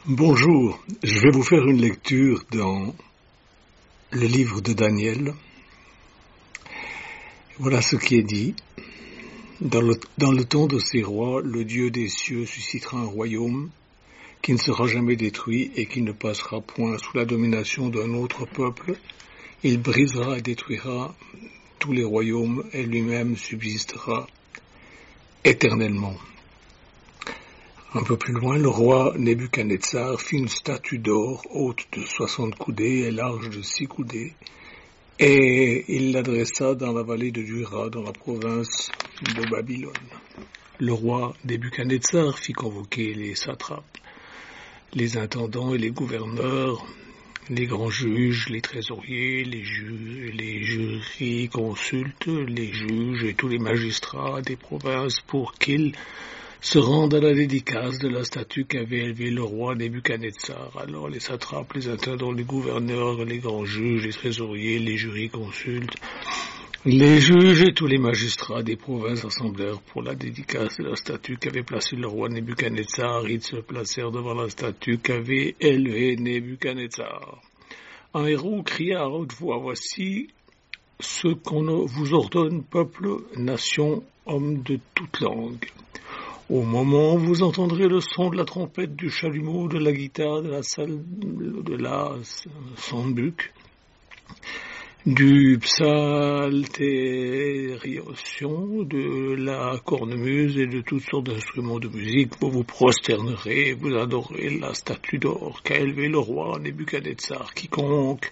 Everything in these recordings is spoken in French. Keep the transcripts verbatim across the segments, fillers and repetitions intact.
Bonjour, je vais vous faire une lecture dans le livre de Daniel. Voilà ce qui est dit. Dans le, dans le temps de ces rois, le Dieu des cieux suscitera un royaume qui ne sera jamais détruit et qui ne passera point sous la domination d'un autre peuple. Il brisera et détruira tous les royaumes et lui-même subsistera éternellement. Un peu plus loin, le roi Nebuchadnezzar fit une statue d'or haute de soixante coudées et large de six coudées, et il l'adressa dans la vallée de Dura, dans la province de Babylone. Le roi Nebuchadnezzar fit convoquer les satrapes, les intendants et les gouverneurs, les grands juges, les trésoriers, les, ju- les jurys consultes, les juges et tous les magistrats des provinces pour qu'ils se rendent à la dédicace de la statue qu'avait élevée le roi Nebuchadnezzar. Alors les satrapes, les intendants, les gouverneurs, les grands juges, les trésoriers, les jurys consultes, les juges et tous les magistrats des provinces assemblèrent pour la dédicace de la statue qu'avait placée le roi Nebuchadnezzar. Ils se placèrent devant la statue qu'avait élevée Nebuchadnezzar. Un héros cria à haute voix: « Voici ce qu'on vous ordonne, peuple, nation, hommes de toute langue. Au moment où vous entendrez le son de la trompette, du chalumeau, de la guitare, de la salle, de la sambuc, du psalteriation, de la cornemuse et de toutes sortes d'instruments de musique, vous vous prosternerez, vous adorez la statue d'or qu'a élevée le roi Nebuchadnezzar. Quiconque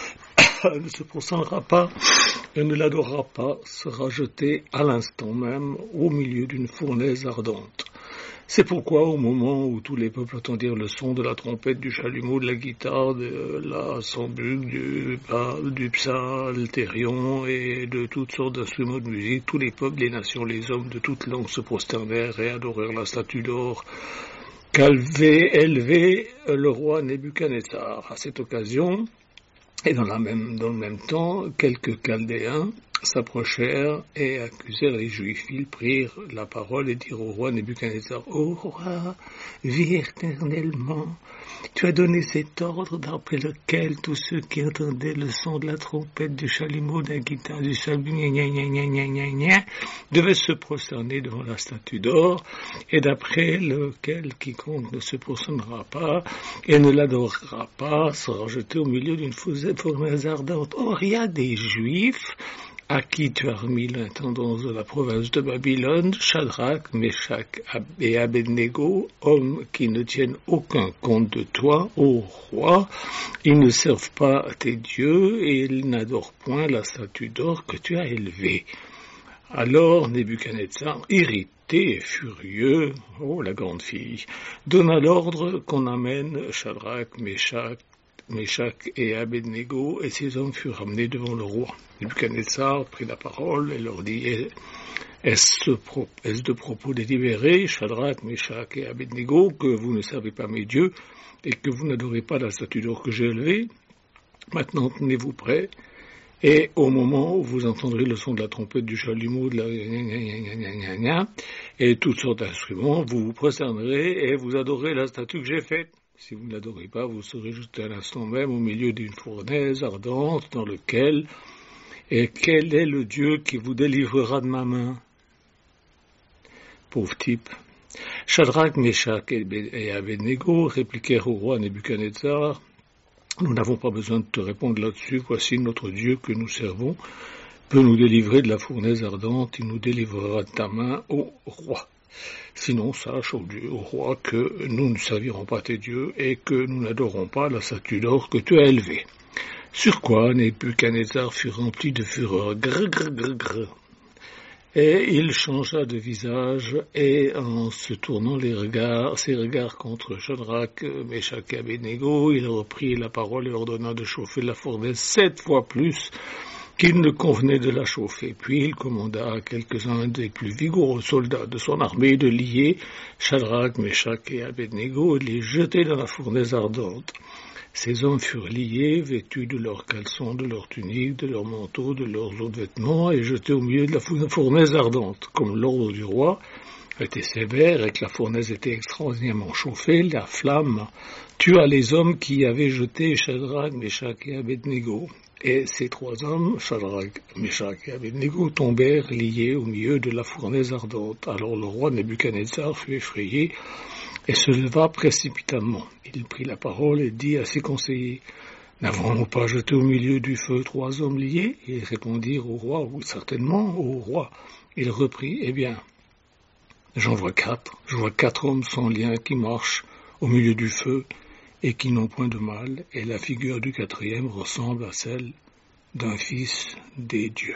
ne se prosternera pas et ne l'adorera pas sera jeté à l'instant même au milieu d'une fournaise ardente. C'est pourquoi, au moment où tous les peuples entendirent le son de la trompette, du chalumeau, de la guitare, de la sambuc, du, du psalterion et de toutes sortes d'instruments de musique, tous les peuples, les nations, les hommes de toutes langues se prosternèrent et adorèrent la statue d'or qu'avait élevée le roi Nebuchadnezzar. À cette occasion, et dans, la même, dans le même temps, quelques Chaldéens s'approchèrent et accusèrent les Juifs. Ils prirent la parole et dirent au roi Nebuchadnezzar: « Ô roi, vis éternellement, tu as donné cet ordre d'après lequel tous ceux qui entendaient le son de la trompette, du chalumeau, de la guitare, du salut, gna gna gna gna gna gna gna, devaient se prosterner devant la statue d'or, et d'après lequel quiconque ne se prosternera pas et ne l'adorera pas sera jeté au milieu d'une fournaise ardente. » Or, il y a des Juifs à qui tu as remis l'intendance de la province de Babylone, Shadrach, Meshach et Abednego, hommes qui ne tiennent aucun compte de toi, ô roi. Ils ne servent pas à tes dieux et ils n'adorent point la statue d'or que tu as élevée. Alors Nebuchadnezzar, irrité et furieux, oh la grande fille, donna l'ordre qu'on amène Shadrach, Meshach, Meshach et Abednego, et ces hommes furent ramenés devant le roi. Nebuchadnezzar prit la parole et leur dit: « Est-ce de propos délibérés, Shadrach, Meshach et Abednego, que vous ne servez pas mes dieux et que vous n'adorez pas la statue d'or que j'ai élevée? Maintenant tenez-vous prêts, et au moment où vous entendrez le son de la trompette, du chalumeau, de la gna gna gna gna gna gna, et toutes sortes d'instruments, vous vous prosternerez et vous adorez la statue que j'ai faite. Si vous ne l'adorez pas, vous serez jeté à l'instant même au milieu d'une fournaise ardente dans laquelle et quel est le Dieu qui vous délivrera de ma main? » Pauvre type. Shadrach, Meshach et Abednego répliquèrent au roi Nebuchadnezzar: « Nous n'avons pas besoin de te répondre là-dessus. Voici notre Dieu que nous servons peut nous délivrer de la fournaise ardente. Il nous délivrera de ta main, ô roi. Sinon, sache, ô Dieu, au roi, que nous ne servirons pas tes dieux et que nous n'adorons pas la statue d'or que tu as élevée. » Sur quoi Nebuchadnezzar fut rempli de fureur. Grr, grr, grr, grr. Et il changea de visage, et en se tournant les regards, ses regards contre Shadrach, Meshach et Abednego, il reprit la parole et ordonna de chauffer la fournaise sept fois plus qu'il ne convenait de la chauffer. Puis il commanda à quelques-uns des plus vigoureux soldats de son armée de lier Shadrach, Meshach et Abednego et de les jeter dans la fournaise ardente. Ces hommes furent liés, vêtus de leurs caleçons, de leurs tuniques, de leurs manteaux, de leurs autres vêtements, et jetés au milieu de la fournaise ardente. Comme l'ordre du roi était sévère et que la fournaise était extraordinairement chauffée, la flamme tua les hommes qui avaient jeté Shadrach, Meshach et Abednego. Et ces trois hommes, Shadrach, Meshach et Abednego, tombèrent liés au milieu de la fournaise ardente. Alors le roi Nebuchadnezzar fut effrayé et se leva précipitamment. Il prit la parole et dit à ses conseillers: n'avons-nous pas jeté au milieu du feu trois hommes liés? Ils répondirent au roi: oui, certainement, au roi. Il reprit: eh bien, j'en vois quatre. Je vois quatre hommes sans lien qui marchent au milieu du feu et qui n'ont point de mal, et la figure du quatrième ressemble à celle d'un fils des dieux.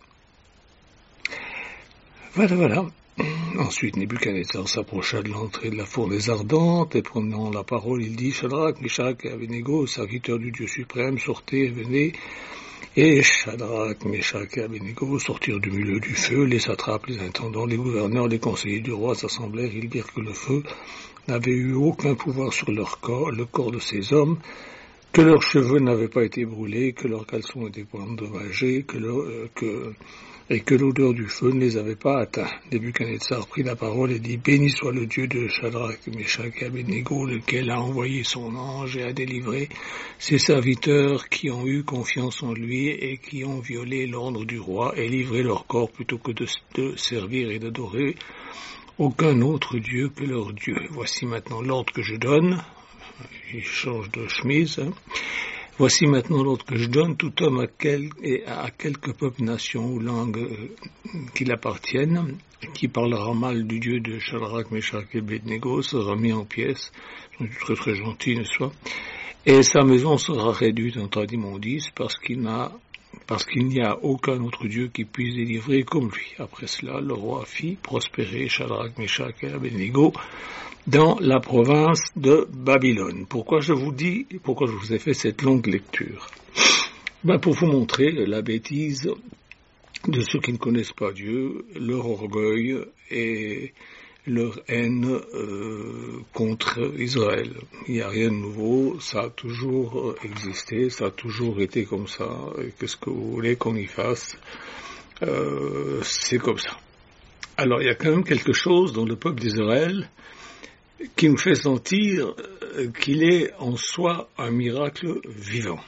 Voilà, voilà. Ensuite, Nebuchadnezzar s'approcha de l'entrée de la fournaise ardente, et prenant la parole, il dit: Shadrach, Meshach et Abednego, serviteurs du Dieu suprême, sortez et venez. Et Shadrach, Meshach et Abednego sortirent du milieu du feu. Les satrapes, les intendants, les gouverneurs, les conseillers du roi s'assemblèrent. Ils dirent que le feu n'avait eu aucun pouvoir sur leur corps, le corps de ces hommes, que leurs cheveux n'avaient pas été brûlés, que leurs caleçons étaient pas endommagés, que, leur, euh, que, et que l'odeur du feu ne les avait pas atteints. Nebuchadnezzar prit la parole et dit: béni soit le Dieu de Shadrach, Meshach et Abednego, lequel a envoyé son ange et a délivré ses serviteurs qui ont eu confiance en lui et qui ont violé l'ordre du roi et livré leur corps plutôt que de, de servir et d'adorer aucun autre Dieu que leur Dieu. Voici maintenant l'ordre que je donne. Il change de chemise. Hein. Voici maintenant l'ordre que je donne. Tout homme à, quel, et à quelque peuple, nation ou langue euh, qu'il appartienne, qui parlera mal du Dieu de Shadrach, Meshach et Abednego, sera mis en pièces. Ils sont très très gentils, n'est-ce pas? Et sa maison sera réduite en tas d'immondices parce qu'il n'a parce qu'il n'y a aucun autre Dieu qui puisse délivrer comme lui. Après cela, le roi fit prospérer Shadrach, Meshach et Abednego dans la province de Babylone. Pourquoi je vous dis, pourquoi je vous ai fait cette longue lecture? Ben pour vous montrer la bêtise de ceux qui ne connaissent pas Dieu, leur orgueil et leur haine euh, contre Israël. Il n'y a rien de nouveau, ça a toujours existé, ça a toujours été comme ça, et qu'est-ce que vous voulez qu'on y fasse? euh, C'est comme ça. Alors il y a quand même quelque chose dans le peuple d'Israël qui nous fait sentir qu'il est en soi un miracle vivant.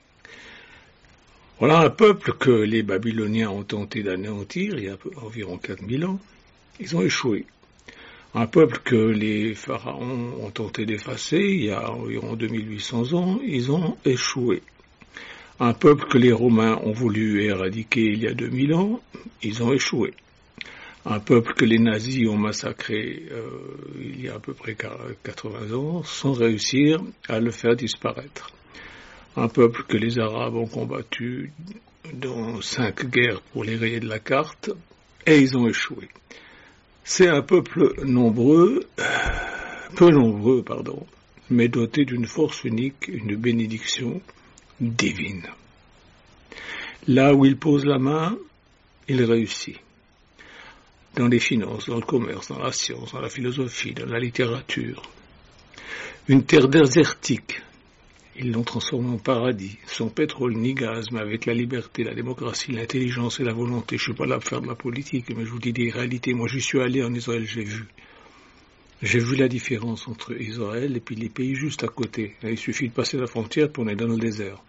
Voilà un peuple que les Babyloniens ont tenté d'anéantir il y a environ quatre mille ans. Ils ont échoué. Un peuple que les pharaons ont tenté d'effacer il y a environ deux mille huit cents ans, ils ont échoué. Un peuple que les Romains ont voulu éradiquer il y a deux mille ans, ils ont échoué. Un peuple que les nazis ont massacré euh, il y a à peu près quatre-vingts ans, sans réussir à le faire disparaître. Un peuple que les Arabes ont combattu dans cinq guerres pour les rayer de la carte, et ils ont échoué. C'est un peuple nombreux, peu nombreux, pardon, mais doté d'une force unique, une bénédiction divine. Là où il pose la main, il réussit. Dans les finances, dans le commerce, dans la science, dans la philosophie, dans la littérature. Une terre désertique, ils l'ont transformée en paradis, sans pétrole ni gaz, mais avec la liberté, la démocratie, l'intelligence et la volonté. Je ne suis pas là pour faire de la politique, mais je vous dis des réalités. Moi, j'y suis allé en Israël, j'ai vu. J'ai vu la différence entre Israël et puis les pays juste à côté. Il suffit de passer la frontière pour on est dans le désert.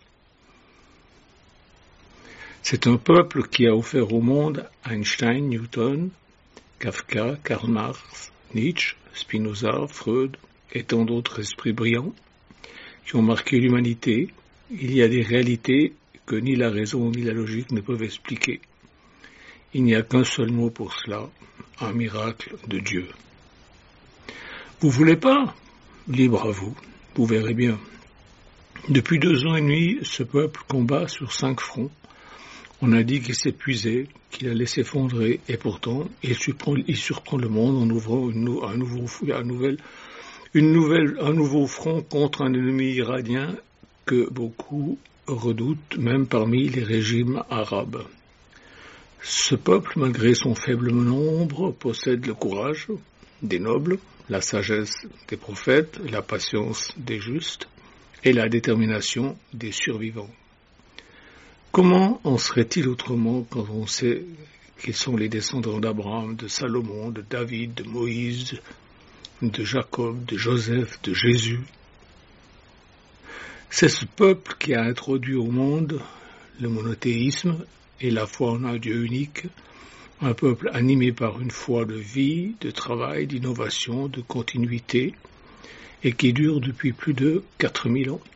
C'est un peuple qui a offert au monde Einstein, Newton, Kafka, Karl Marx, Nietzsche, Spinoza, Freud et tant d'autres esprits brillants qui ont marqué l'humanité. Il y a des réalités que ni la raison ni la logique ne peuvent expliquer. Il n'y a qu'un seul mot pour cela, un miracle de Dieu. Vous voulez pas? Libre à vous, vous verrez bien. Depuis deux ans et demi, ce peuple combat sur cinq fronts. On a dit qu'il s'épuisait, qu'il allait s'effondrer, et pourtant, il surprend, il surprend le monde en ouvrant une, un, nouveau, un, nouvel, une nouvelle, un nouveau front contre un ennemi iranien que beaucoup redoutent, même parmi les régimes arabes. Ce peuple, malgré son faible nombre, possède le courage des nobles, la sagesse des prophètes, la patience des justes et la détermination des survivants. Comment en serait-il autrement quand on sait qu'ils sont les descendants d'Abraham, de Salomon, de David, de Moïse, de Jacob, de Joseph, de Jésus. C'est ce peuple qui a introduit au monde le monothéisme et la foi en un Dieu unique, un peuple animé par une foi de vie, de travail, d'innovation, de continuité, et qui dure depuis plus de quatre mille ans.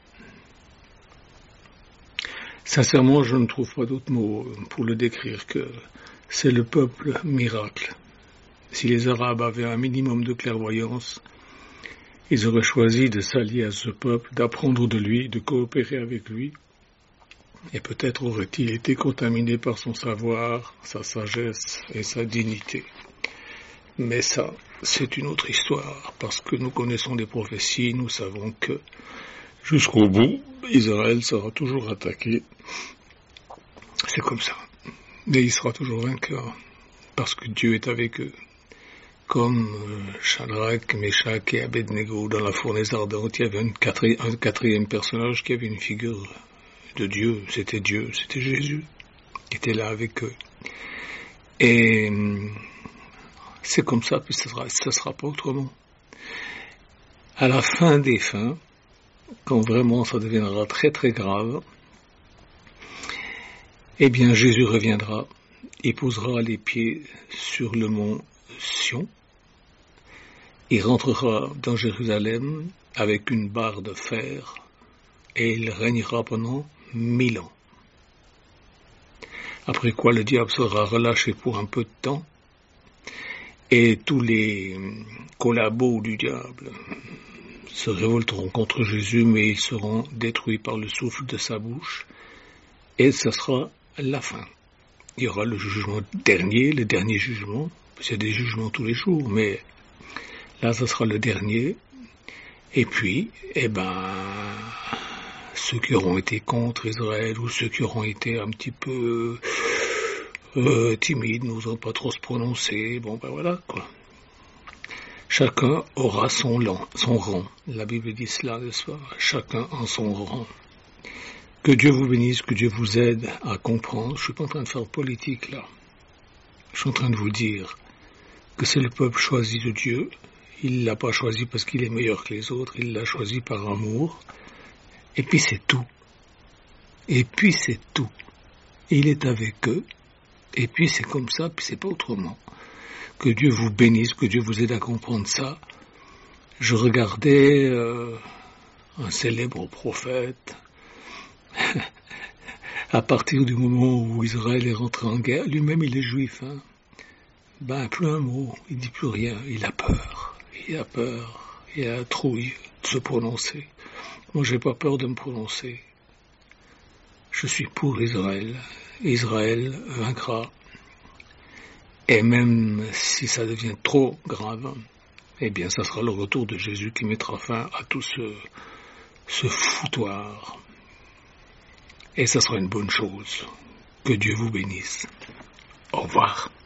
Sincèrement, je ne trouve pas d'autres mots pour le décrire que c'est le peuple miracle. Si les Arabes avaient un minimum de clairvoyance, ils auraient choisi de s'allier à ce peuple, d'apprendre de lui, de coopérer avec lui, et peut-être aurait-il été contaminé par son savoir, sa sagesse et sa dignité. Mais ça, c'est une autre histoire, parce que nous connaissons des prophéties, nous savons que jusqu'au bout, Israël sera toujours attaqué. C'est comme ça. Mais il sera toujours vainqueur, parce que Dieu est avec eux. Comme Shadrach, Meshach et Abednego dans la fournaise ardente, il y avait une quatri- un quatrième personnage qui avait une figure de Dieu. C'était Dieu, c'était Jésus, qui était là avec eux. Et c'est comme ça, puis ça sera, ça sera pas autrement. À la fin des fins, quand vraiment ça deviendra très très grave, eh bien Jésus reviendra et posera les pieds sur le mont Sion. Il rentrera dans Jérusalem avec une barre de fer et il régnera pendant mille ans. Après quoi le diable sera relâché pour un peu de temps et tous les collabos du diable se révolteront contre Jésus, mais ils seront détruits par le souffle de sa bouche et ce sera la fin. Il y aura le jugement dernier, le dernier jugement. Il y a des jugements tous les jours, mais là, ce sera le dernier. Et puis, eh ben, ceux qui auront été contre Israël ou ceux qui auront été un petit peu euh, timides, n'osant pas trop se prononcer, bon ben voilà, quoi. Chacun aura son, lan, son rang. La Bible dit cela, n'est-ce pas? Chacun en son rang. Que Dieu vous bénisse, que Dieu vous aide à comprendre. Je suis pas en train de faire politique, là. Je suis en train de vous dire que c'est le peuple choisi de Dieu. Il ne l'a pas choisi parce qu'il est meilleur que les autres, il l'a choisi par amour. Et puis c'est tout. Et puis c'est tout. Il est avec eux. Et puis c'est comme ça, puis c'est pas autrement. Que Dieu vous bénisse, que Dieu vous aide à comprendre ça. Je regardais euh, un célèbre prophète. À partir du moment où Israël est rentré en guerre, lui-même il est juif, hein. Ben, plus un mot, il dit plus rien, il a peur, il a peur, il a trouille de se prononcer. Moi, j'ai pas peur de me prononcer. Je suis pour Israël. Israël vaincra. Et même si ça devient trop grave, eh bien, ça sera le retour de Jésus qui mettra fin à tout ce, ce foutoir. Et ça sera une bonne chose. Que Dieu vous bénisse. Au revoir.